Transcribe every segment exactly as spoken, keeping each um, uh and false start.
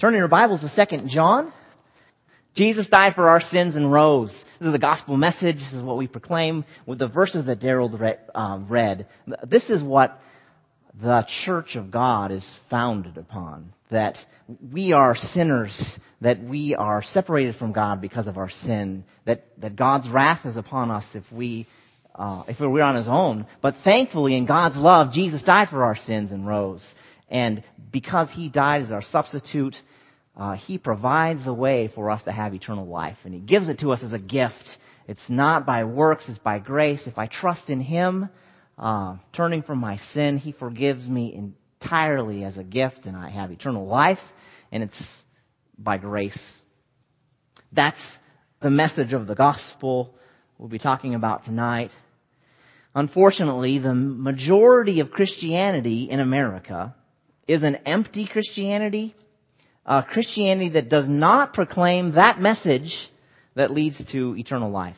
Turn in your Bibles to Second John. Jesus died for our sins and rose. This is the gospel message. This is what we proclaim with the verses that Daryl read, um, read. This is what the church of God is founded upon. That we are sinners, that we are separated from God because of our sin, that, that God's wrath is upon us if we uh, if we're on His own. But thankfully, in God's love, Jesus died for our sins and rose. And because He died as our substitute, uh, He provides the way for us to have eternal life. And He gives it to us as a gift. It's not by works, it's by grace. If I trust in Him, uh, turning from my sin, He forgives me entirely as a gift, and I have eternal life. And it's by grace. That's the message of the gospel we'll be talking about tonight. Unfortunately, the majority of Christianity in America is an empty Christianity, a Christianity that does not proclaim that message that leads to eternal life.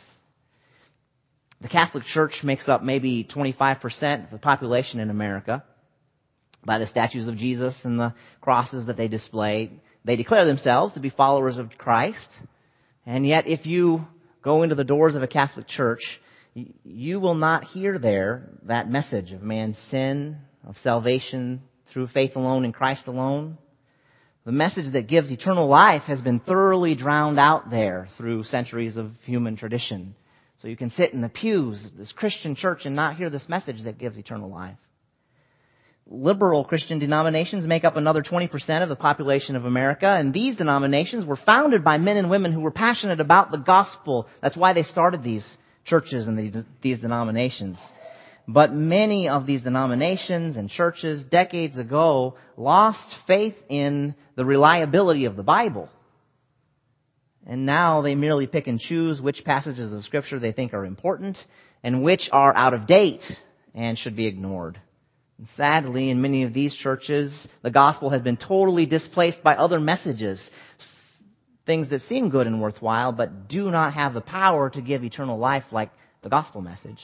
The Catholic Church makes up maybe twenty-five percent of the population in America by the statues of Jesus and the crosses that they display. They declare themselves to be followers of Christ. And yet, if you go into the doors of a Catholic church, you will not hear there that message of man's sin, of salvation through faith alone in Christ alone. The message that gives eternal life has been thoroughly drowned out there through centuries of human tradition. So you can sit in the pews of this Christian church and not hear this message that gives eternal life. Liberal Christian denominations make up another twenty percent of the population of America, and these denominations were founded by men and women who were passionate about the gospel. That's why they started these churches and these denominations. But many of these denominations and churches decades ago lost faith in the reliability of the Bible. And now they merely pick and choose which passages of Scripture they think are important and which are out of date and should be ignored. And sadly, in many of these churches, the gospel has been totally displaced by other messages, things that seem good and worthwhile, but do not have the power to give eternal life like the gospel message.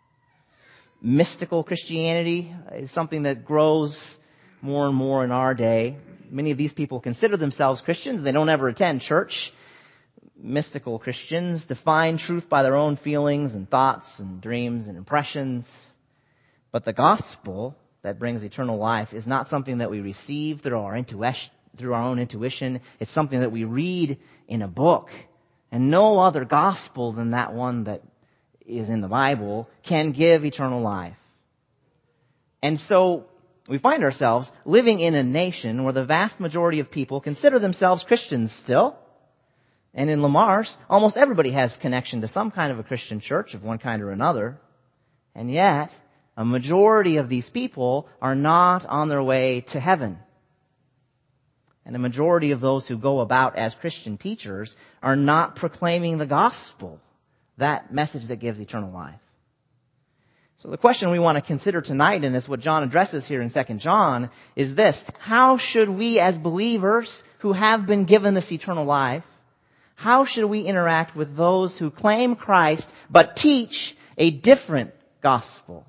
Mystical Christianity is something that grows more and more in our day. Many of these people consider themselves Christians. They don't ever attend church. Mystical Christians define truth by their own feelings and thoughts and dreams and impressions. But the gospel that brings eternal life is not something that we receive through our intuition, through our own intuition. It's something that we read in a book. And no other gospel than that one that is in the Bible can give eternal life. And so we find ourselves living in a nation where the vast majority of people consider themselves Christians still. And in Lamarche, almost everybody has connection to some kind of a Christian church of one kind or another. And yet, a majority of these people are not on their way to heaven. And a majority of those who go about as Christian teachers are not proclaiming the gospel, that message that gives eternal life. So the question we want to consider tonight, and it's what John addresses here in Second John, is this: how should we as believers who have been given this eternal life, how should we interact with those who claim Christ but teach a different gospel?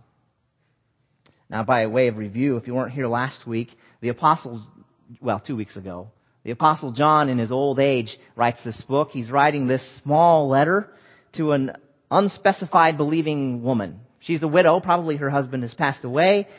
Now, by way of review, if you weren't here last week, the apostle, well, two weeks ago, the apostle John in his old age writes this book. He's writing this small letter to an unspecified believing woman. She's a widow. Probably her husband has passed away.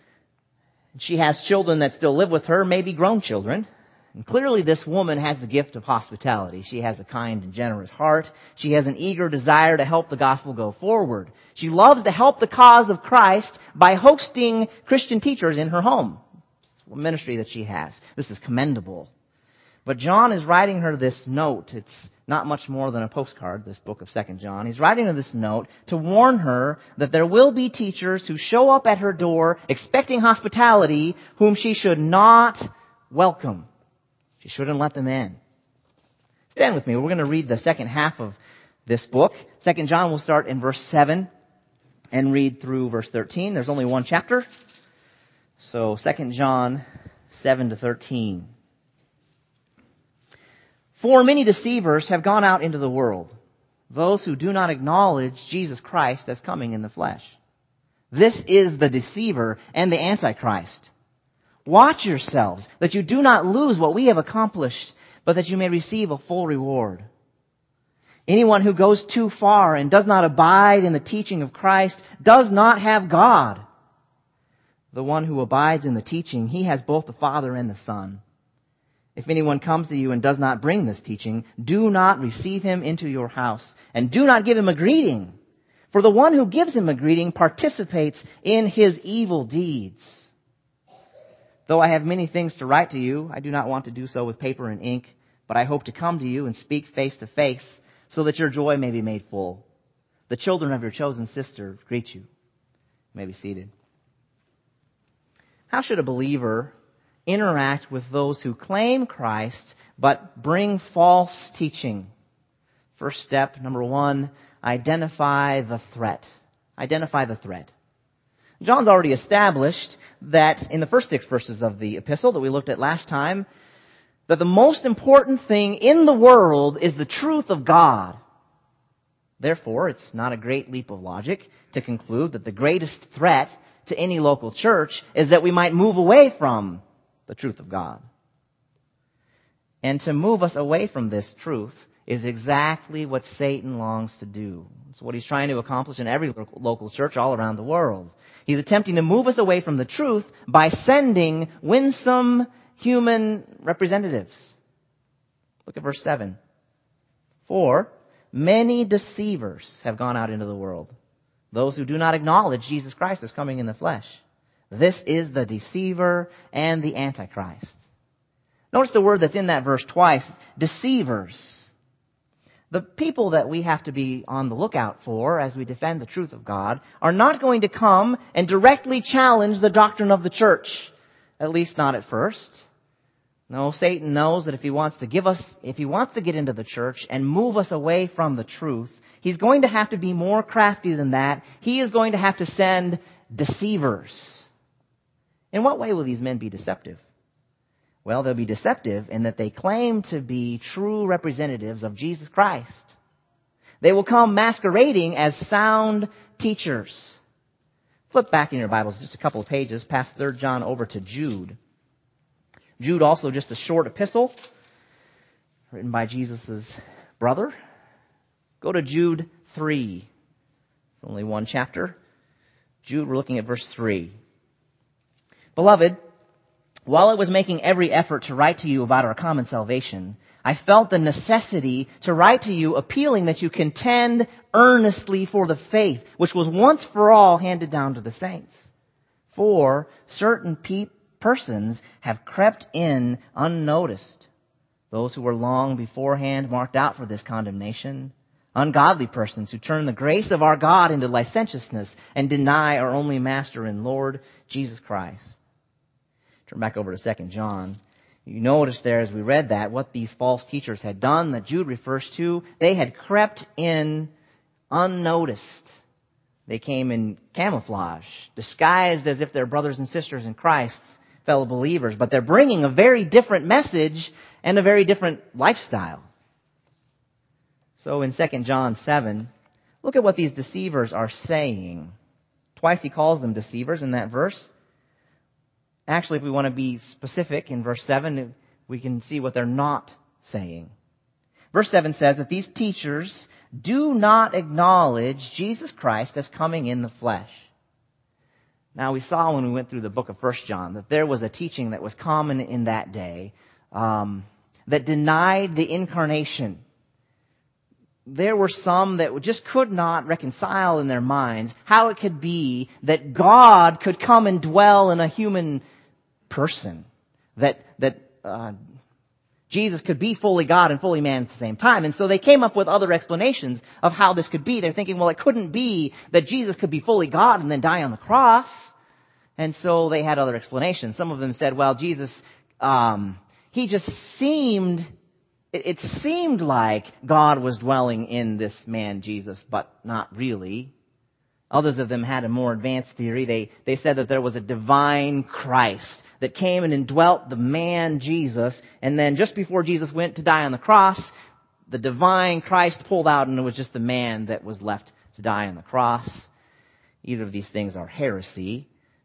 She has children that still live with her, maybe grown children. And clearly this woman has the gift of hospitality. She has a kind and generous heart. She has an eager desire to help the gospel go forward. She loves to help the cause of Christ by hosting Christian teachers in her home. It's a ministry that she has. This is commendable. But John is writing her this note. It's not much more than a postcard, this book of Second John. He's writing her this note to warn her that there will be teachers who show up at her door expecting hospitality whom she should not welcome. She shouldn't let them in. Stand with me. We're going to read the second half of this book. Second John will start in verse seven and read through verse thirteen. There's only one chapter. So Second John seven to thirteen. For many deceivers have gone out into the world, those who do not acknowledge Jesus Christ as coming in the flesh. This is the deceiver and the Antichrist. Watch yourselves, that you do not lose what we have accomplished, but that you may receive a full reward. Anyone who goes too far and does not abide in the teaching of Christ does not have God. The one who abides in the teaching, he has both the Father and the Son. If anyone comes to you and does not bring this teaching, do not receive him into your house, and do not give him a greeting. For the one who gives him a greeting participates in his evil deeds. Though I have many things to write to you, I do not want to do so with paper and ink, but I hope to come to you and speak face to face, so that your joy may be made full. The children of your chosen sister greet you. You may be seated. How should a believer interact with those who claim Christ but bring false teaching? First step, number one, identify the threat. Identify the threat. John's already established that in the first six verses of the epistle that we looked at last time, that the most important thing in the world is the truth of God. Therefore, it's not a great leap of logic to conclude that the greatest threat to any local church is that we might move away from the truth of God. And to move us away from this truth is exactly what Satan longs to do. It's what he's trying to accomplish in every local church all around the world. He's attempting to move us away from the truth by sending winsome human representatives. Look at verse seven. For many deceivers have gone out into the world, those who do not acknowledge Jesus Christ as coming in the flesh. This is the deceiver and the antichrist. Notice the word that's in that verse twice, deceivers. The people that we have to be on the lookout for as we defend the truth of God are not going to come and directly challenge the doctrine of the church, at least not at first. No, Satan knows that if he wants to give us, if he wants to get into the church and move us away from the truth, he's going to have to be more crafty than that. He is going to have to send deceivers. In what way will these men be deceptive? Well, they'll be deceptive in that they claim to be true representatives of Jesus Christ. They will come masquerading as sound teachers. Flip back in your Bibles just a couple of pages, past Third John over to Jude. Jude, also just a short epistle, written by Jesus' brother. Go to Jude three. It's only one chapter. Jude, we're looking at verse three. Beloved, while I was making every effort to write to you about our common salvation, I felt the necessity to write to you appealing that you contend earnestly for the faith which was once for all handed down to the saints. For certain pe- persons have crept in unnoticed, those who were long beforehand marked out for this condemnation, ungodly persons who turn the grace of our God into licentiousness and deny our only Master and Lord, Jesus Christ. Turn back over to Second John. You notice there as we read that what these false teachers had done that Jude refers to, they had crept in unnoticed. They came in camouflage, disguised as if they're brothers and sisters in Christ, fellow believers, but they're bringing a very different message and a very different lifestyle. So in Second John seven, look at what these deceivers are saying. Twice he calls them deceivers in that verse. Actually, if we want to be specific, in verse seven, we can see what they're not saying. Verse seven says that these teachers do not acknowledge Jesus Christ as coming in the flesh. Now, we saw when we went through the book of First John that there was a teaching that was common in that day um, that denied the incarnation. There were some that just could not reconcile in their minds how it could be that God could come and dwell in a human person, that that uh, Jesus could be fully God and fully man at the same time. And so they came up with other explanations of how this could be. They're thinking, well, it couldn't be that Jesus could be fully God and then die on the cross. And so they had other explanations. Some of them said, well, Jesus, um, he just seemed, it, it seemed like God was dwelling in this man, Jesus, but not really. Others of them had a more advanced theory. They, they said that there was a divine Christ that came and indwelt the man Jesus, and then just before Jesus went to die on the cross, the divine Christ pulled out and it was just the man that was left to die on the cross. Either of these things are heresy.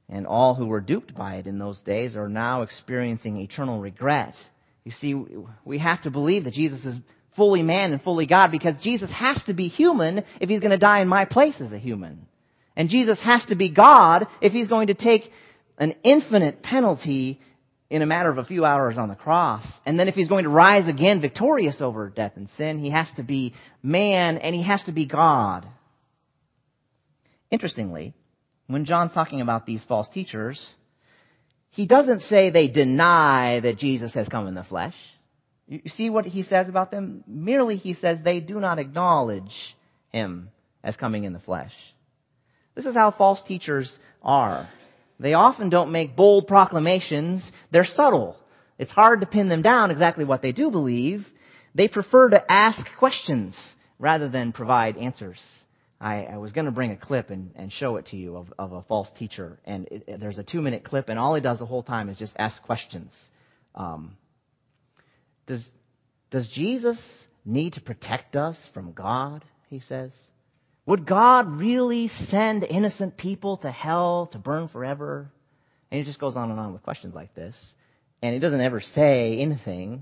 And all who were duped by it in those days are now experiencing eternal regret. You see, we have to believe that Jesus is fully man and fully God, because Jesus has to be human if he's going to die in my place as a human. And Jesus has to be God if he's going to take an infinite penalty in a matter of a few hours on the cross. And then if he's going to rise again victorious over death and sin, he has to be man and he has to be God. Interestingly, when John's talking about these false teachers, he doesn't say they deny that Jesus has come in the flesh. You see what he says about them? Merely he says they do not acknowledge him as coming in the flesh. This is how false teachers are. They often don't make bold proclamations. They're subtle. It's hard to pin them down exactly what they do believe. They prefer to ask questions rather than provide answers. I, I was going to bring a clip and, and show it to you of, of a false teacher. And it, it, there's a two-minute clip, and all he does the whole time is just ask questions. Um, does, does Jesus need to protect us from God, he says? Would God really send innocent people to hell to burn forever? And he just goes on and on with questions like this. And he doesn't ever say anything.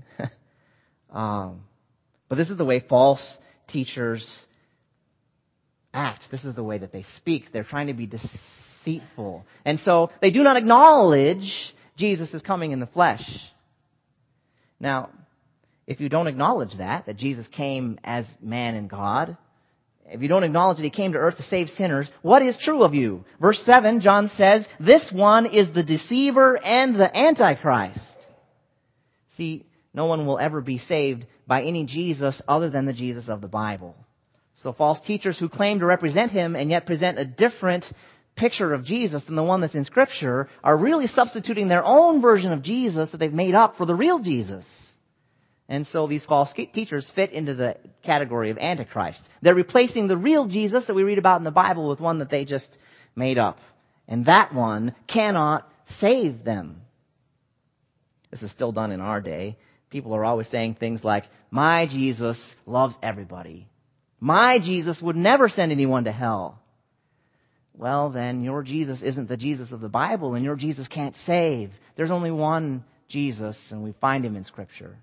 um, but this is the way false teachers act. This is the way that they speak. They're trying to be deceitful. And so they do not acknowledge Jesus is coming in the flesh. Now, if you don't acknowledge that, that Jesus came as man and God, if you don't acknowledge that he came to earth to save sinners, what is true of you? Verse seven, John says, this one is the deceiver and the Antichrist. See, no one will ever be saved by any Jesus other than the Jesus of the Bible. So false teachers who claim to represent him and yet present a different picture of Jesus than the one that's in Scripture are really substituting their own version of Jesus that they've made up for the real Jesus. And so these false teachers fit into the category of Antichrist. They're replacing the real Jesus that we read about in the Bible with one that they just made up. And that one cannot save them. This is still done in our day. People are always saying things like, my Jesus loves everybody. My Jesus would never send anyone to hell. Well, then your Jesus isn't the Jesus of the Bible, and your Jesus can't save. There's only one Jesus, and we find him in Scripture.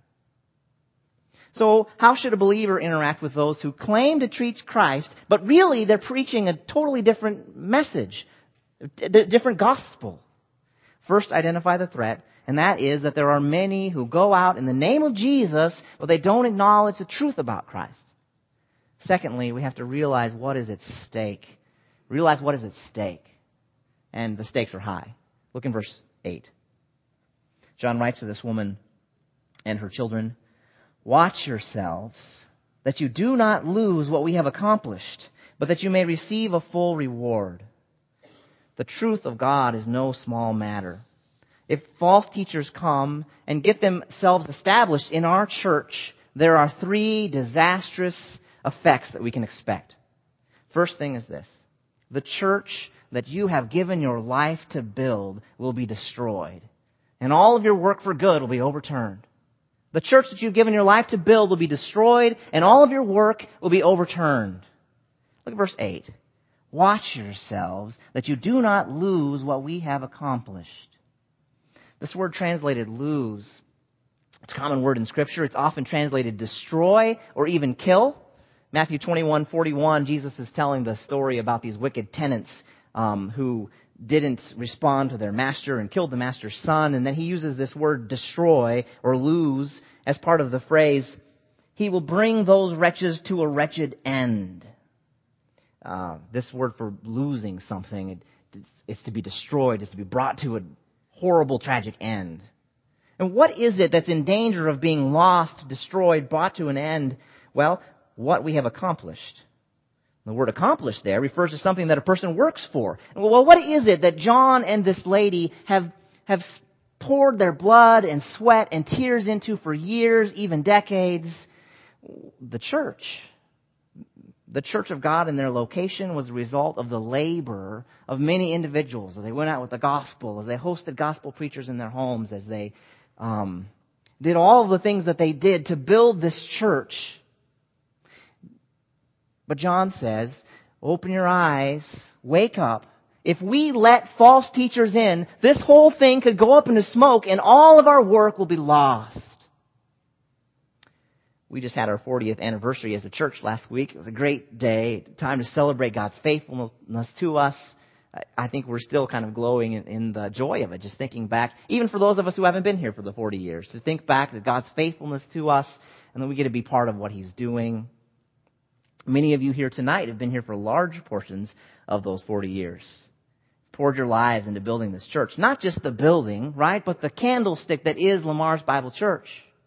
So how should a believer interact with those who claim to preach Christ, but really they're preaching a totally different message, a different gospel? First, identify the threat, and that is that there are many who go out in the name of Jesus, but they don't acknowledge the truth about Christ. Secondly, we have to realize what is at stake. Realize what is at stake. And the stakes are high. Look in verse eight. John writes to this woman and her children, watch yourselves, that you do not lose what we have accomplished, but that you may receive a full reward. The truth of God is no small matter. If false teachers come and get themselves established in our church, there are three disastrous effects that we can expect. First thing is this. The church that you have given your life to build will be destroyed, and all of your work for good will be overturned. The church that you've given your life to build will be destroyed, and all of your work will be overturned. Look at verse eight. Watch yourselves that you do not lose what we have accomplished. This word translated lose, it's a common word in Scripture. It's often translated destroy or even kill. Matthew twenty-one forty-one, Jesus is telling the story about these wicked tenants um, who didn't respond to their master and killed the master's son. And then he uses this word destroy or lose as part of the phrase, he will bring those wretches to a wretched end. Uh, this word for losing something, it, it's, it's to be destroyed, it's to be brought to a horrible, tragic end. And what is it that's in danger of being lost, destroyed, brought to an end? Well, what we have accomplished. The word accomplished there refers to something that a person works for. Well, what is it that John and this lady have, have poured their blood and sweat and tears into for years, even decades? The church. The church of God in their location was the result of the labor of many individuals as they went out with the gospel, as they hosted gospel preachers in their homes, as they um, did all of the things that they did to build this church. But John says, open your eyes, wake up, If we let false teachers in, this whole thing could go up into smoke and all of our work will be lost. We just had our fortieth anniversary as a church last week. It was a great day, time to celebrate God's faithfulness to us. I think we're still kind of glowing in, in the joy of it, just thinking back, even for those of us who haven't been here for the forty years, to think back to God's faithfulness to us, and then we get to be part of what He's doing. Many of you here tonight have been here for large portions of those forty years. Poured your lives into building this church. Not just the building, right, but the candlestick that is Lamar's Bible Church.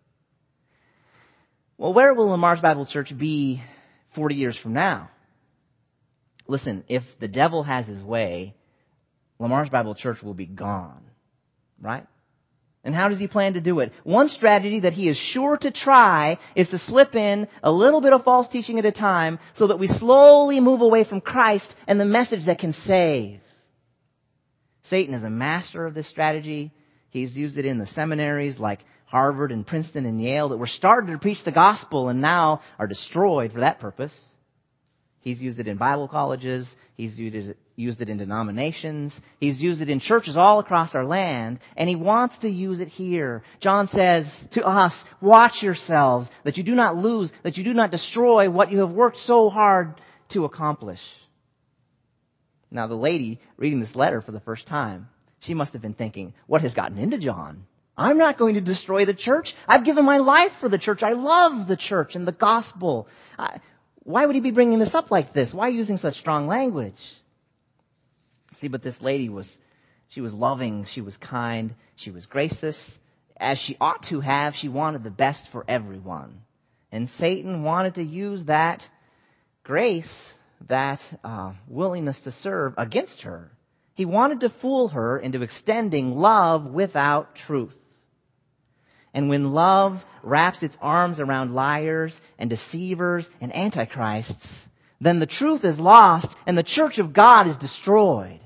Well, where will Lamar's Bible Church be forty years from now? Listen, if the devil has his way, Lamar's Bible Church will be gone, right? And how does he plan to do it? One strategy that he is sure to try is to slip in a little bit of false teaching at a time so that we slowly move away from Christ and the message that can save. Satan is a master of this strategy. He's used it in the seminaries like Harvard and Princeton and Yale that were started to preach the gospel and now are destroyed for that purpose. He's used it in Bible colleges. He's used it, used it in denominations. He's used it in churches all across our land. And he wants to use it here. John says to us, watch yourselves, that you do not lose, that you do not destroy what you have worked so hard to accomplish. Now, the lady reading this letter for the first time, she must have been thinking, what has gotten into John? I'm not going to destroy the church. I've given my life for the church. I love the church and the gospel. I, why would he be bringing this up like this? Why using such strong language? See, but this lady was, she was loving, she was kind, she was gracious. As she ought to have, she wanted the best for everyone. And Satan wanted to use that grace, that uh, willingness to serve against her. He wanted to fool her into extending love without truth. And when love wraps its arms around liars and deceivers and antichrists, then the truth is lost and the church of God is destroyed.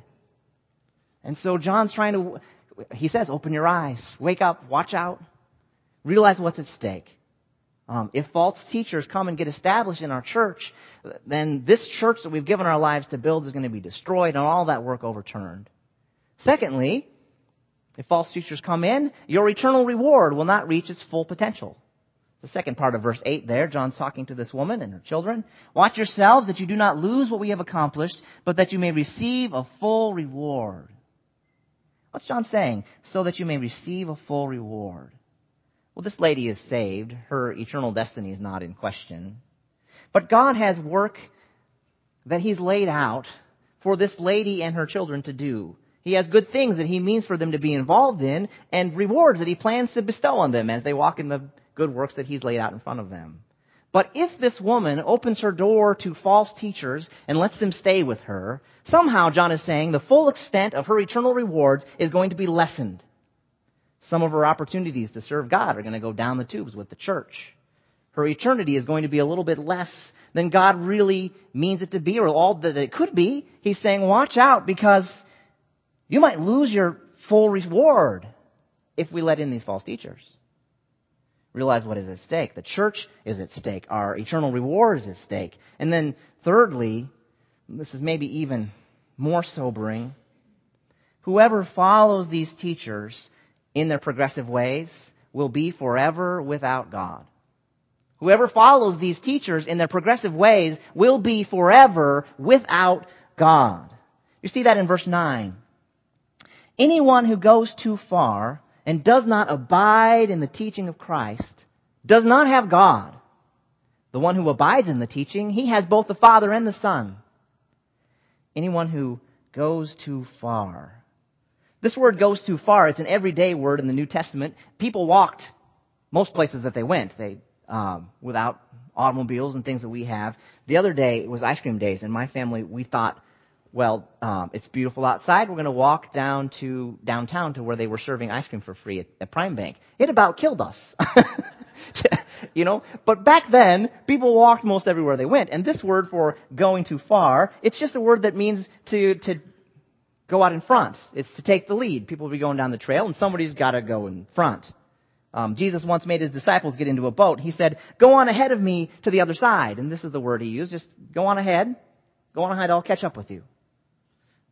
And so John's trying to, he says, open your eyes, wake up, watch out, realize what's at stake. Um, if false teachers come and get established in our church, then this church that we've given our lives to build is going to be destroyed and all that work overturned. Secondly, if false teachers come in, your eternal reward will not reach its full potential. The second part of verse eight there, John's talking to this woman and her children. Watch yourselves that you do not lose what we have accomplished, but that you may receive a full reward. What's John saying? So that you may receive a full reward. Well, this lady is saved. Her eternal destiny is not in question. But God has work that He's laid out for this lady and her children to do. He has good things that He means for them to be involved in and rewards that He plans to bestow on them as they walk in the good works that He's laid out in front of them. But if this woman opens her door to false teachers and lets them stay with her, somehow, John is saying, the full extent of her eternal rewards is going to be lessened. Some of her opportunities to serve God are going to go down the tubes with the church. Her eternity is going to be a little bit less than God really means it to be or all that it could be. He's saying, watch out because you might lose your full reward if we let in these false teachers. Realize what is at stake. The church is at stake. Our eternal reward is at stake. And then thirdly, this is maybe even more sobering, whoever follows these teachers in their progressive ways will be forever without God. Whoever follows these teachers in their progressive ways will be forever without God. You see that in verse nine. Anyone who goes too far and does not abide in the teaching of Christ does not have God. The one who abides in the teaching, he has both the Father and the Son. Anyone who goes too far. This word goes too far. It's an everyday word in the New Testament. People walked most places that they went. They um, without automobiles and things that we have. The other day, it was ice cream days, and my family, we thought, well, um, it's beautiful outside. We're going to walk down to downtown to where they were serving ice cream for free at, at Prime Bank. It about killed us. You know, but back then, people walked most everywhere they went. And this word for going too far, it's just a word that means to to go out in front. It's to take the lead. People will be going down the trail, and somebody's got to go in front. Um, Jesus once made his disciples get into a boat. He said, go on ahead of me to the other side. And this is the word he used. Just go on ahead. Go on ahead. I'll catch up with you.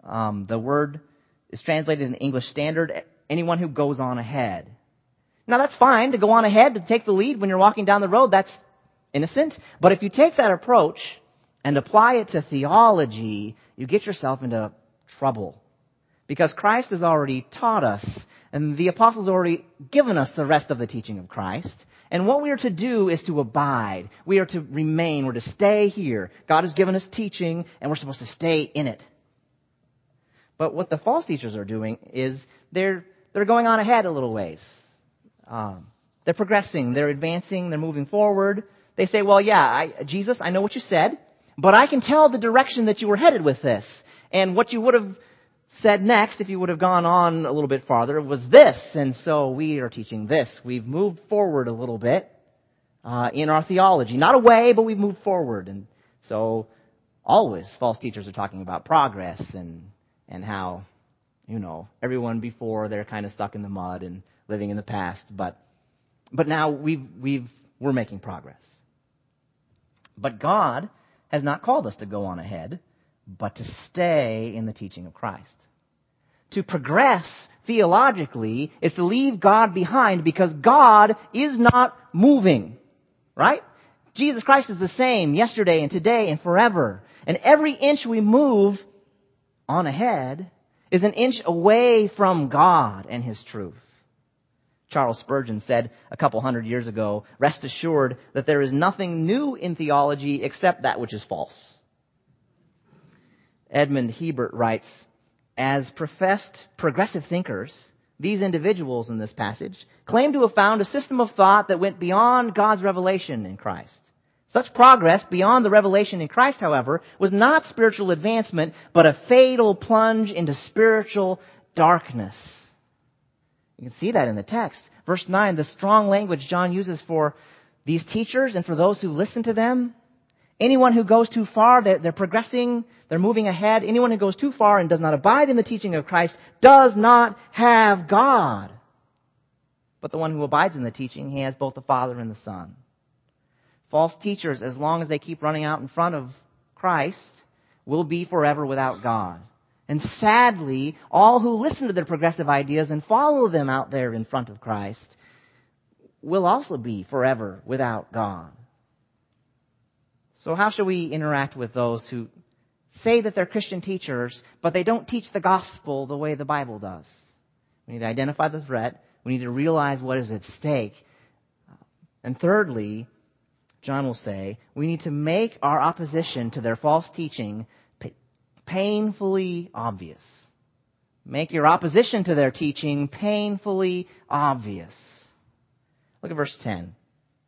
Um, the word is translated in the English Standard, anyone who goes on ahead. Now that's fine to go on ahead, to take the lead when you're walking down the road. That's innocent. But if you take that approach and apply it to theology, you get yourself into trouble. Because Christ has already taught us, and the apostles have already given us the rest of the teaching of Christ. And what we are to do is to abide. We are to remain. We're to stay here. God has given us teaching, and we're supposed to stay in it. But what the false teachers are doing is they're they're going on ahead a little ways. Um, they're progressing. They're advancing. They're moving forward. They say, well, yeah, I, Jesus, I know what you said, but I can tell the direction that you were headed with this. And what you would have said next, if you would have gone on a little bit farther, was this. And so we are teaching this. We've moved forward a little bit uh, in our theology. Not away, but we've moved forward. And so always false teachers are talking about progress and and how, you know, everyone before they're kind of stuck in the mud and living in the past. But but now we've we've we're making progress. But God has not called us to go on ahead, but to stay in the teaching of Christ. To progress theologically is to leave God behind because God is not moving, right? Jesus Christ is the same yesterday and today and forever. And every inch we move on ahead is an inch away from God and His truth. Charles Spurgeon said a couple hundred years ago, rest assured that there is nothing new in theology except that which is false. Edmund Hebert writes, as professed progressive thinkers, these individuals in this passage claim to have found a system of thought that went beyond God's revelation in Christ. Such progress beyond the revelation in Christ, however, was not spiritual advancement, but a fatal plunge into spiritual darkness. You can see that in the text. Verse nine, the strong language John uses for these teachers and for those who listen to them. Anyone who goes too far, they're, they're progressing, they're moving ahead. Anyone who goes too far and does not abide in the teaching of Christ does not have God. But the one who abides in the teaching, he has both the Father and the Son. False teachers, as long as they keep running out in front of Christ, will be forever without God. And sadly, all who listen to their progressive ideas and follow them out there in front of Christ will also be forever without God. So how should we interact with those who say that they're Christian teachers, but they don't teach the gospel the way the Bible does? We need to identify the threat. We need to realize what is at stake. And thirdly, John will say, we need to make our opposition to their false teaching painfully obvious. Make your opposition to their teaching painfully obvious. Look at verse ten.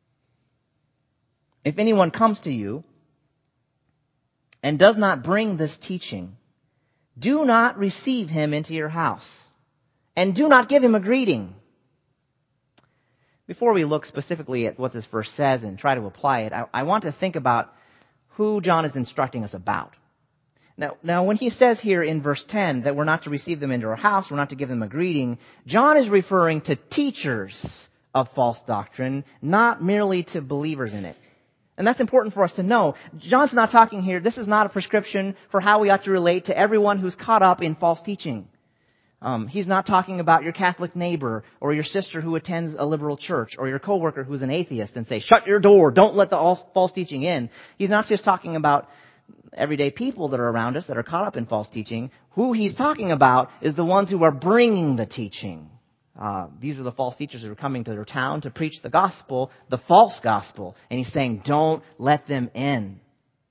If anyone comes to you and does not bring this teaching, do not receive him into your house, and do not give him a greeting. Before we look specifically at what this verse says and try to apply it, I, I want to think about who John is instructing us about. Now, now, when he says here in verse ten that we're not to receive them into our house, we're not to give them a greeting, John is referring to teachers of false doctrine, not merely to believers in it. And that's important for us to know. John's not talking here, this is not a prescription for how we ought to relate to everyone who's caught up in false teaching. Um, he's not talking about your Catholic neighbor or your sister who attends a liberal church or your coworker who's an atheist and say, shut your door, don't let the false teaching in. He's not just talking about everyday people that are around us that are caught up in false teaching. Who he's talking about is the ones who are bringing the teaching. Uh, these are the false teachers who are coming to their town to preach the gospel, the false gospel. And he's saying, don't let them in.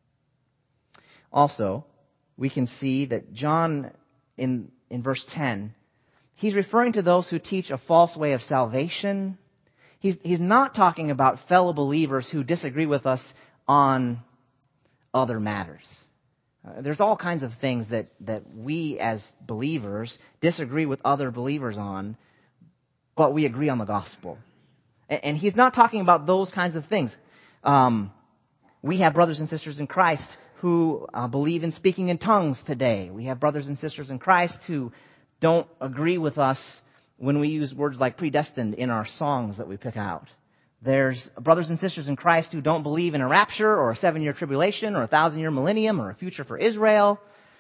Also, we can see that John, in, in verse ten, he's referring to those who teach a false way of salvation. He's, he's not talking about fellow believers who disagree with us on other matters. Uh, there's all kinds of things that, that we as believers disagree with other believers on, but we agree on the gospel. And, and he's not talking about those kinds of things. Um, we have brothers and sisters in Christ who uh, believe in speaking in tongues today. We have brothers and sisters in Christ who don't agree with us when we use words like predestined in our songs that we pick out. There's brothers and sisters in Christ who don't believe in a rapture or a seven-year tribulation or a thousand-year millennium or a future for Israel.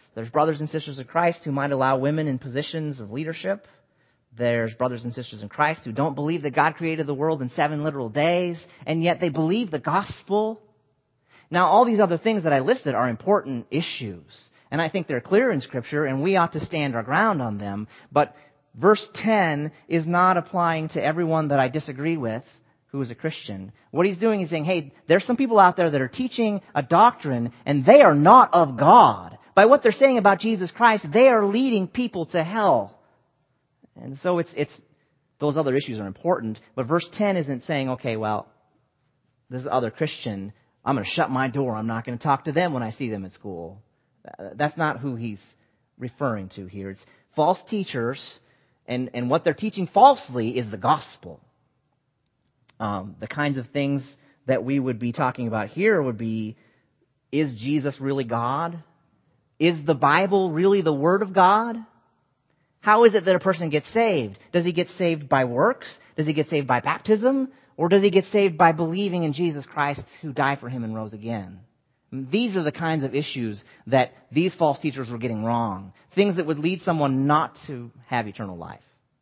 There's brothers and sisters of Christ who might allow women in positions of leadership. There's brothers and sisters in Christ who don't believe that God created the world in seven literal days, and yet they believe the gospel. Now, all these other things that I listed are important issues, and I think they're clear in Scripture, and we ought to stand our ground on them. But verse ten is not applying to everyone that I disagree with who is a Christian. What he's doing is saying, hey, there's some people out there that are teaching a doctrine, and they are not of God. By what they're saying about Jesus Christ, they are leading people to hell. And so it's it's those other issues are important, but verse ten isn't saying, okay, well, this other Christian, I'm going to shut my door. I'm not going to talk to them when I see them at school. That's not who he's referring to here. It's false teachers, and, and what they're teaching falsely is the gospel. Um, the kinds of things that we would be talking about here would be, is Jesus really God? Is the Bible really the Word of God? How is it that a person gets saved? Does he get saved by works? Does he get saved by baptism? Or does he get saved by believing in Jesus Christ who died for him and rose again? These are the kinds of issues that these false teachers were getting wrong. Things that would lead someone not to have eternal life.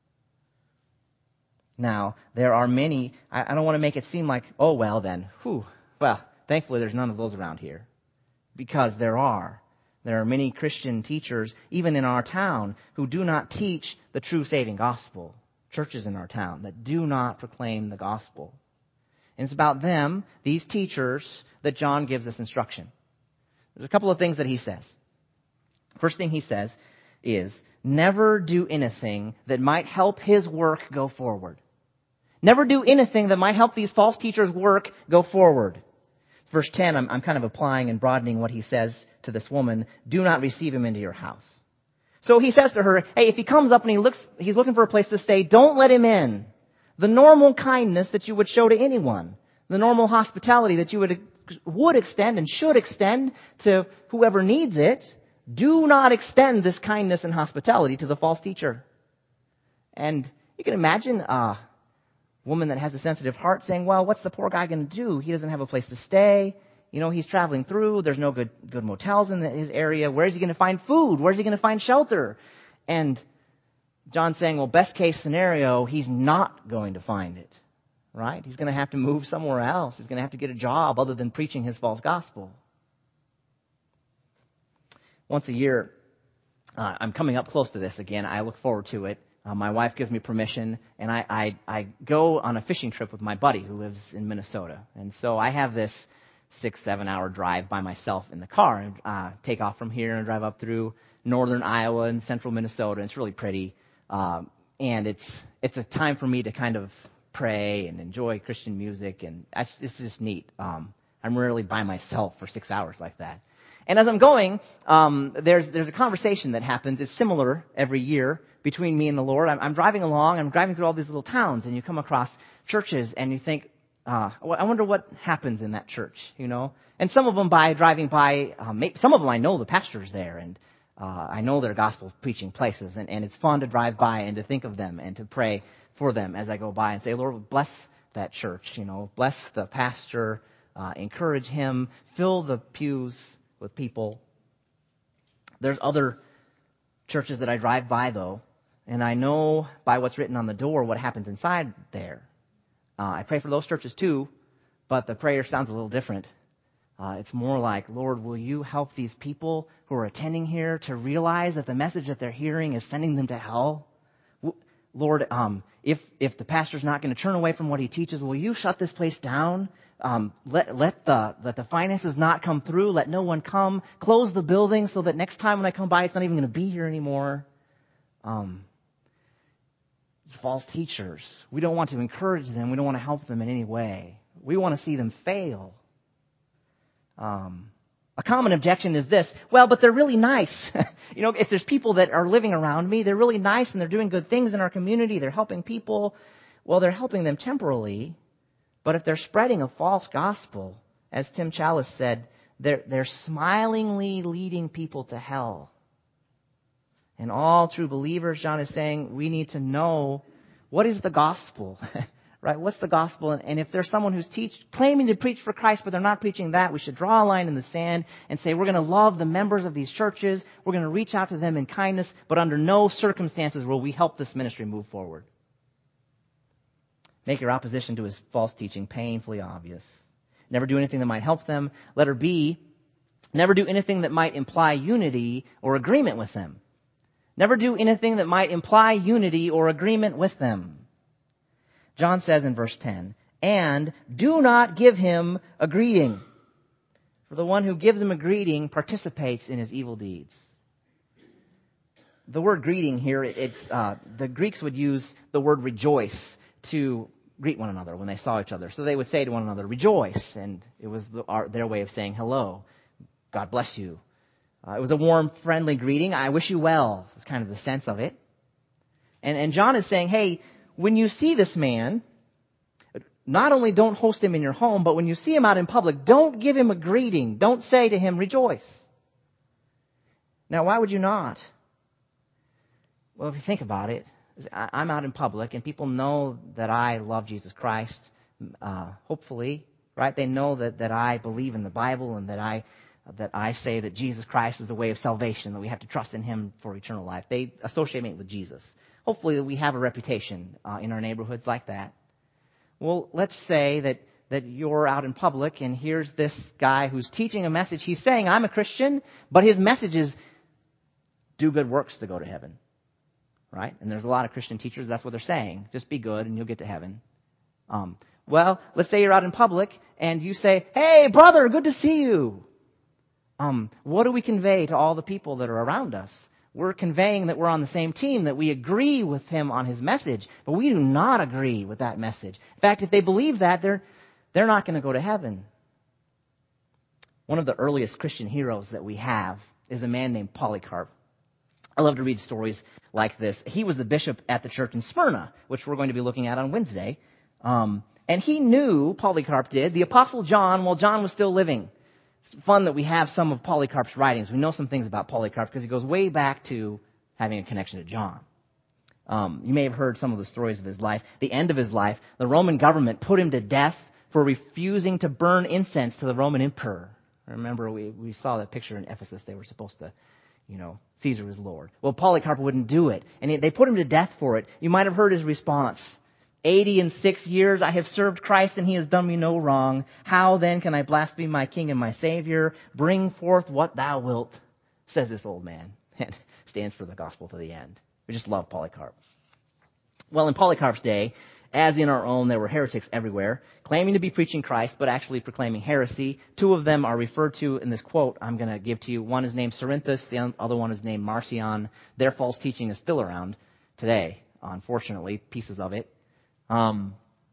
Now, there are many, I don't want to make it seem like, oh, well then, whew, well, thankfully there's none of those around here. Because there are. There are many Christian teachers, even in our town, who do not teach the true saving gospel. Churches in our town that do not proclaim the gospel. And it's about them, these teachers, that John gives us instruction. There's a couple of things that he says. First thing he says is, never do anything that might help his work go forward. Never do anything that might help these false teachers' work go forward. Verse ten, I'm, I'm kind of applying and broadening what he says to this woman. Do not receive him into your house. So he says to her, hey, if he comes up and he looks, he's looking for a place to stay, don't let him in. The normal kindness that you would show to anyone, the normal hospitality that you would, would extend and should extend to whoever needs it, do not extend this kindness and hospitality to the false teacher. And you can imagine a woman that has a sensitive heart saying, well, what's the poor guy going to do? He doesn't have a place to stay. You know, he's traveling through. There's no good good motels in his area. Where's he going to find food? Where's he going to find shelter? And John's saying, well, best case scenario, he's not going to find it. Right? He's going to have to move somewhere else. He's going to have to get a job other than preaching his false gospel. Once a year, uh, I'm coming up close to this again. I look forward to it. Uh, my wife gives me permission, and I, I, I go on a fishing trip with my buddy who lives in Minnesota. And so I have this six, seven hour drive by myself in the car and uh, take off from here and drive up through northern Iowa and central Minnesota. It's really pretty. Um, and it's it's a time for me to kind of pray and enjoy Christian music. And it's, it's just neat. Um, I'm rarely by myself for six hours like that. And as I'm going, um, there's there's a conversation that happens. It's similar every year between me and the Lord. I'm, I'm driving along. I'm driving through all these little towns, and you come across churches, and you think, uh, I wonder what happens in that church, you know. And some of them, by driving by, um, some of them I know the pastors there, and uh, I know their gospel preaching places, and, and it's fun to drive by and to think of them and to pray for them as I go by and say, Lord, bless that church, you know, bless the pastor, uh, encourage him, fill the pews with people. There's other churches that I drive by, though, and I know by what's written on the door what happens inside there. Uh, I pray for those churches too, but the prayer sounds a little different. Uh, it's more like, Lord, will you help these people who are attending here to realize that the message that they're hearing is sending them to hell? Lord, um, if if the pastor's not going to turn away from what he teaches, will you shut this place down? Um, let let the let the finances not come through. Let no one come. Close the building so that next time when I come by, it's not even going to be here anymore. Um, false teachers. We don't want to encourage them. We don't want to help them in any way. We want to see them fail. Um, a common objection is this: well, but they're really nice. You know, if there's people that are living around me, they're really nice and they're doing good things in our community. They're helping people. Well, they're helping them temporarily. But if they're spreading a false gospel, as Tim Challis said, they're, they're smilingly leading people to hell. And all true believers, John is saying, we need to know what is the gospel, right? What's the gospel? And, and if there's someone who's teach, claiming to preach for Christ, but they're not preaching that, we should draw a line in the sand and say, we're going to love the members of these churches. We're going to reach out to them in kindness, but under no circumstances will we help this ministry move forward. Make your opposition to his false teaching painfully obvious. Never do anything that might help them. Letter B, never do anything that might imply unity or agreement with them. Never do anything that might imply unity or agreement with them. John says in verse ten, and do not give him a greeting, for the one who gives him a greeting participates in his evil deeds. The word greeting here, it's uh, the Greeks would use the word rejoice to greet one another when they saw each other. So they would say to one another, rejoice, and it was the, our, their way of saying hello. God bless you. Uh, it was a warm, friendly greeting. I wish you well. It's kind of the sense of it. And, and John is saying, hey, when you see this man, not only don't host him in your home, but when you see him out in public, don't give him a greeting. Don't say to him, rejoice. Now, why would you not? Well, if you think about it, I'm out in public and people know that I love Jesus Christ, uh, hopefully, right? They know that, that I believe in the Bible and that I that I say that Jesus Christ is the way of salvation, that we have to trust in him for eternal life. They associate me with Jesus. Hopefully we have a reputation uh, in our neighborhoods like that. Well, let's say that, that you're out in public and here's this guy who's teaching a message. He's saying, I'm a Christian, but his message is do good works to go to heaven. Right? And there's a lot of Christian teachers, that's what they're saying. Just be good and you'll get to heaven. Um, well, let's say you're out in public and you say, hey, brother, good to see you. Um, what do we convey to all the people that are around us? We're conveying that we're on the same team, that we agree with him on his message, but we do not agree with that message. In fact, if they believe that, they're, they're not going to go to heaven. One of the earliest Christian heroes that we have is a man named Polycarp. I love to read stories like this. He was the bishop at the church in Smyrna, which we're going to be looking at on Wednesday. Um, and he knew, Polycarp did, the Apostle John while John was still living. It's fun that we have some of Polycarp's writings. We know some things about Polycarp because he goes way back to having a connection to John. Um, you may have heard some of the stories of his life. The end of his life, the Roman government put him to death for refusing to burn incense to the Roman emperor. Remember, we, we saw that picture in Ephesus. They were supposed to, you know, Caesar is Lord. Well, Polycarp wouldn't do it, and they put him to death for it. You might have heard his response. Eighty and six years I have served Christ, and he has done me no wrong. How then can I blaspheme my King and my Savior? Bring forth what thou wilt, says this old man, and stands for the gospel to the end. We just love Polycarp. Well, in Polycarp's day, as in our own, there were heretics everywhere, claiming to be preaching Christ, but actually proclaiming heresy. Two of them are referred to in this quote I'm going to give to you. One is named Cerinthus, the other one is named Marcion. Their false teaching is still around today, unfortunately, pieces of it. Um,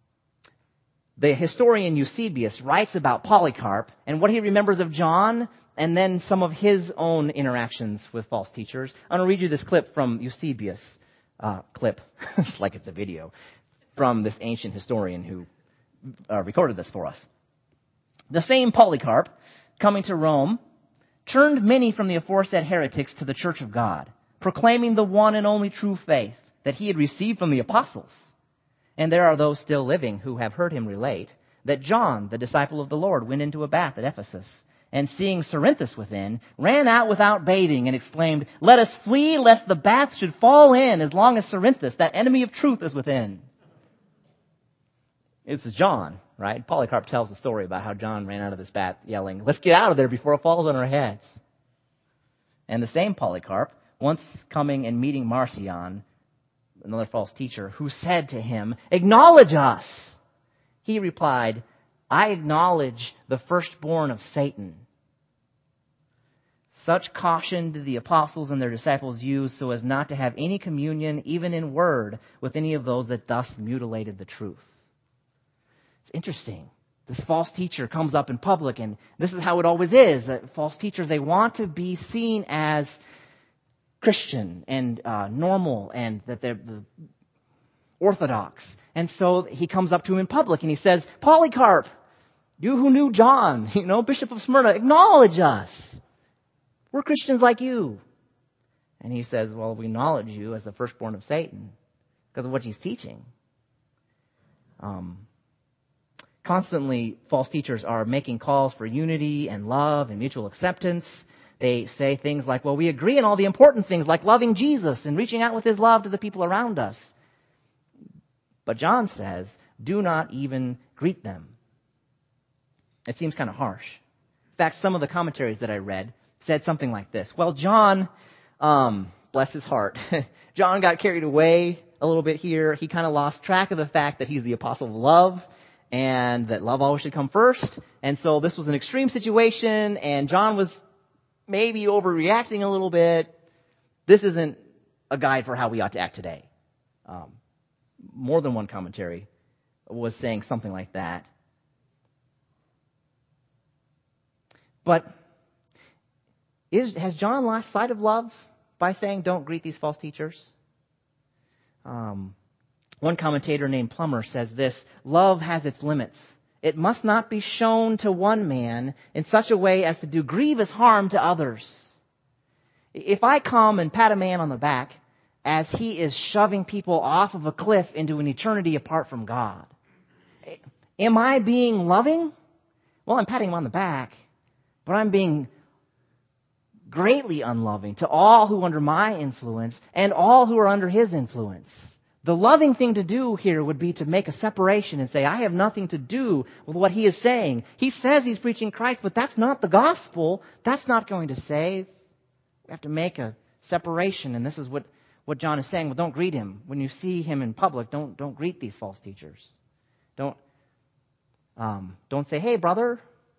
the historian Eusebius writes about Polycarp and what he remembers of John and then some of his own interactions with false teachers. I'm going to read you this clip from Eusebius. Uh, clip, it's like it's a video, from this ancient historian who uh, recorded this for us. The same Polycarp, coming to Rome, turned many from the aforesaid heretics to the church of God, proclaiming the one and only true faith that he had received from the apostles. And there are those still living who have heard him relate that John, the disciple of the Lord, went into a bath at Ephesus, and seeing Cerinthus within, ran out without bathing and exclaimed, let us flee lest the bath should fall in as long as Cerinthus, that enemy of truth, is within. It's John, right? Polycarp tells the story about how John ran out of this bath yelling, let's get out of there before it falls on our heads. And the same Polycarp, once coming and meeting Marcion, another false teacher, who said to him, acknowledge us. He replied, I acknowledge the firstborn of Satan. Such caution did the apostles and their disciples use so as not to have any communion, even in word, with any of those that thus mutilated the truth. It's interesting. This false teacher comes up in public, and this is how it always is. That false teachers, they want to be seen as Christian and uh, normal, and that they're the orthodox. And so he comes up to him in public and he says, Polycarp, you who knew John, you know, Bishop of Smyrna, acknowledge us. We're Christians like you. And he says, well, we acknowledge you as the firstborn of Satan because of what he's teaching. Um, constantly, false teachers are making calls for unity and love and mutual acceptance. They say things like, well, we agree on all the important things like loving Jesus and reaching out with his love to the people around us. But John says, do not even greet them. It seems kind of harsh. In fact, some of the commentaries that I read said something like this. Well, John, um, bless his heart, John got carried away a little bit here. He kind of lost track of the fact that he's the apostle of love and that love always should come first. And so this was an extreme situation, and John was maybe overreacting a little bit. This isn't a guide for how we ought to act today. Um, more than one commentary was saying something like that. But is, has John lost sight of love by saying don't greet these false teachers? Um, one commentator named Plummer says this: love has its limits. It must not be shown to one man in such a way as to do grievous harm to others. If I come and pat a man on the back as he is shoving people off of a cliff into an eternity apart from God, am I being loving? Well, I'm patting him on the back, but I'm being greatly unloving to all who are under my influence and all who are under his influence. The loving thing to do here would be to make a separation and say, I have nothing to do with what he is saying. He says he's preaching Christ, but that's not the gospel. That's not going to save. We have to make a separation, and this is what, what John is saying. Well, don't greet him. When you see him in public, don't, don't greet these false teachers. Don't, um, don't say, hey, brother.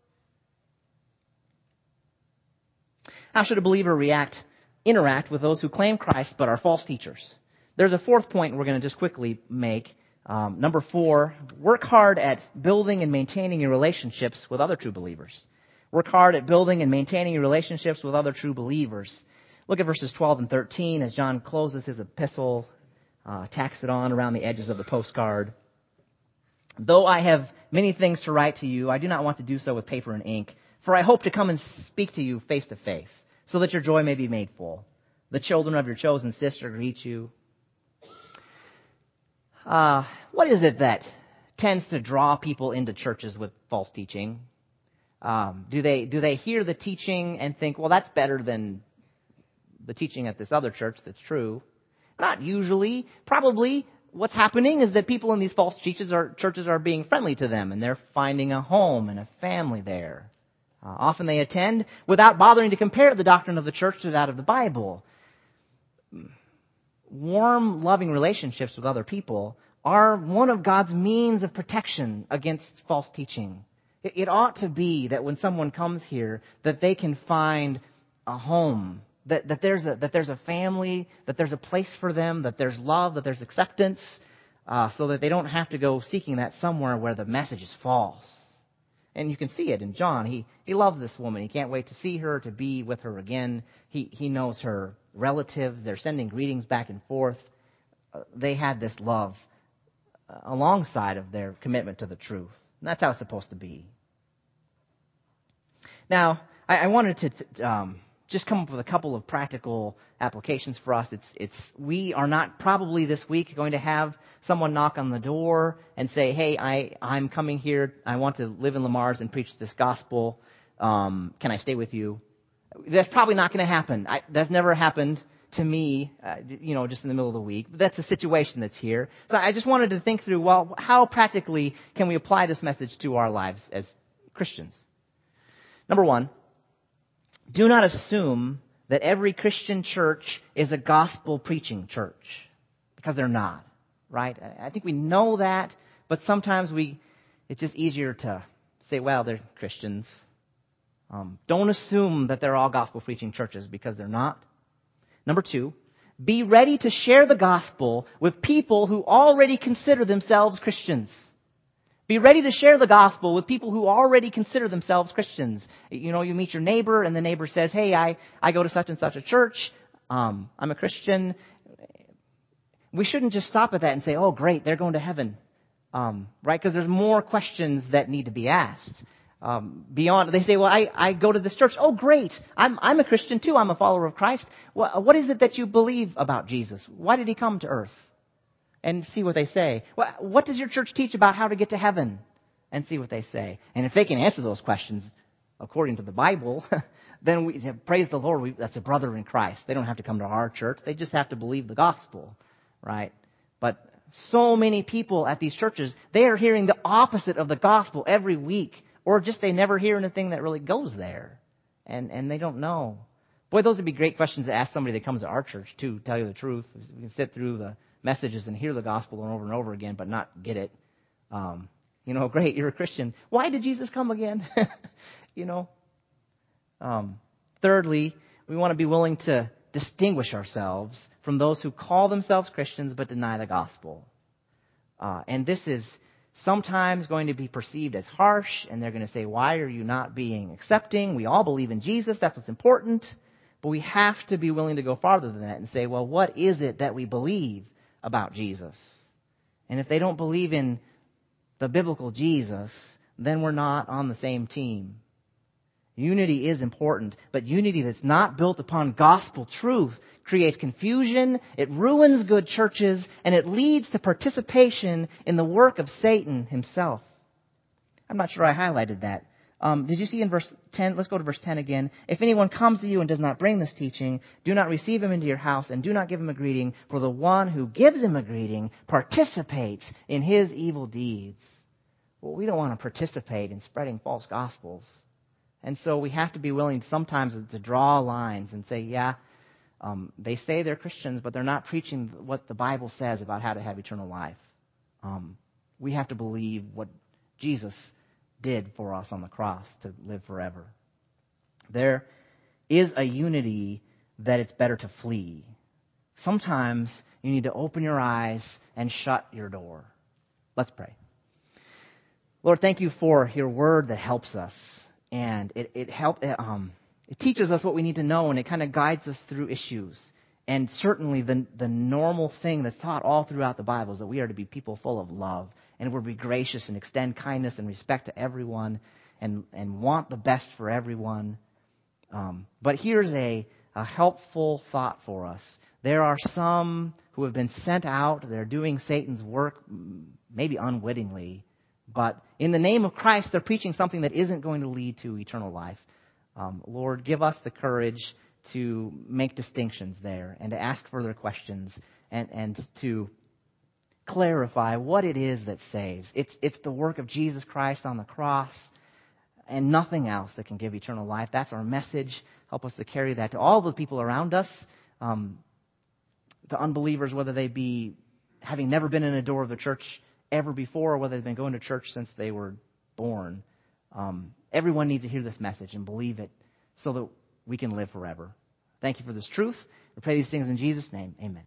How should a believer react, interact with those who claim Christ but are false teachers? There's a fourth point we're going to just quickly make. Um, number four, work hard at building and maintaining your relationships with other true believers. Work hard at building and maintaining your relationships with other true believers. Look at verses twelve and thirteen as John closes his epistle, uh, tacks it on around the edges of the postcard. Though I have many things to write to you, I do not want to do so with paper and ink, for I hope to come and speak to you face to face, so that your joy may be made full. The children of your chosen sister greet you. Uh, what is it that tends to draw people into churches with false teaching? Um, do they do they hear the teaching and think, well, that's better than the teaching at this other church that's true? Not usually. Probably what's happening is that people in these false churches are, churches are being friendly to them, and they're finding a home and a family there. Uh, often they attend without bothering to compare the doctrine of the church to that of the Bible. Warm, loving relationships with other people are one of God's means of protection against false teaching. It, it ought to be that when someone comes here, that they can find a home, that, that there's a that there's a family, that there's a place for them, that there's love, that there's acceptance, uh, so that they don't have to go seeking that somewhere where the message is false. And you can see it in John. He he loves this woman. He can't wait to see her, to be with her again. He he knows her relatives. They're sending greetings back and forth. Uh, they had this love uh, alongside of their commitment to the truth. And that's how it's supposed to be. Now, I, I wanted to t- um, just come up with a couple of practical applications for us. It's it's we are not probably this week going to have someone knock on the door and say, hey, I, I'm coming here. I want to live in Lamar's and preach this gospel. Um, can I stay with you? That's probably not going to happen. I, that's never happened to me, uh, you know, just in the middle of the week. But that's the situation that's here. So I just wanted to think through, well, how practically can we apply this message to our lives as Christians? Number one, do not assume that every Christian church is a gospel preaching church, because they're not, right? I think we know that, but sometimes we it's just easier to say, well, they're Christians. Um, don't assume that they're all gospel preaching churches, because they're not. Number two, be ready to share the gospel with people who already consider themselves Christians. Be ready to share the gospel with people who already consider themselves Christians. You know, you meet your neighbor, and the neighbor says, hey, I, I go to such and such a church. Um, I'm a Christian. We shouldn't just stop at that and say, oh, great, they're going to heaven. Um, right? Because there's more questions that need to be asked. Um, beyond, they say, well, I, I go to this church. Oh, great. I'm, I'm a Christian too. I'm a follower of Christ. What, what is it that you believe about Jesus? Why did he come to earth? and see what they say. What, what does your church teach about how to get to heaven? And see what they say. And if they can answer those questions according to the Bible, then we praise the Lord. We, that's a brother in Christ. They don't have to come to our church. They just have to believe the gospel, right? But so many people at these churches, they are hearing the opposite of the gospel every week, or just they never hear anything that really goes there, and and they don't know. Boy, those would be great questions to ask somebody that comes to our church too. Tell you the truth, we can sit through the messages and hear the gospel over and over again, but not get it. Um, You know, great, you're a Christian. Why did Jesus come again? you know. Um, thirdly, we want to be willing to distinguish ourselves from those who call themselves Christians but deny the gospel. Uh, and this is sometimes going to be perceived as harsh, and they're going to say, why are you not being accepting? We all believe in Jesus. That's what's important. But we have to be willing to go farther than that and say, well, what is it that we believe about Jesus? And if they don't believe in the biblical Jesus, then we're not on the same team. Unity is important, but unity that's not built upon gospel truth creates confusion, it ruins good churches, and it leads to participation in the work of Satan himself. I'm not sure I highlighted that. Um, did you see in verse ten? Let's go to verse ten again. If anyone comes to you and does not bring this teaching, do not receive him into your house and do not give him a greeting, for the one who gives him a greeting participates in his evil deeds. Well, we don't want to participate in spreading false gospels. And so we have to be willing sometimes to draw lines and say, yeah, um, they say they're Christians, but they're not preaching what the Bible says about how to have eternal life. Um, we have to believe what Jesus did for us on the cross to live forever. There is a unity that it's better to flee. Sometimes you need to open your eyes and shut your door. Let's pray. Lord, thank you for your word that helps us. And it it help, um, it teaches us what we need to know, and it kind of guides us through issues. And certainly the, the normal thing that's taught all throughout the Bible is that we are to be people full of love, and we're to be gracious and extend kindness and respect to everyone and, and want the best for everyone. Um, but here's a, a helpful thought for us. There are some who have been sent out. They're doing Satan's work, maybe unwittingly. But in the name of Christ, they're preaching something that isn't going to lead to eternal life. Um, Lord, give us the courage to make distinctions there and to ask further questions and, and to clarify what it is that saves. It's, it's the work of Jesus Christ on the cross and nothing else that can give eternal life. That's our message. Help us to carry that to all the people around us, um, to unbelievers, whether they be having never been in a door of the church ever before, or whether they've been going to church since they were born. Um, everyone needs to hear this message and believe it so that we can live forever. Thank you for this truth. We pray these things in Jesus' name. Amen.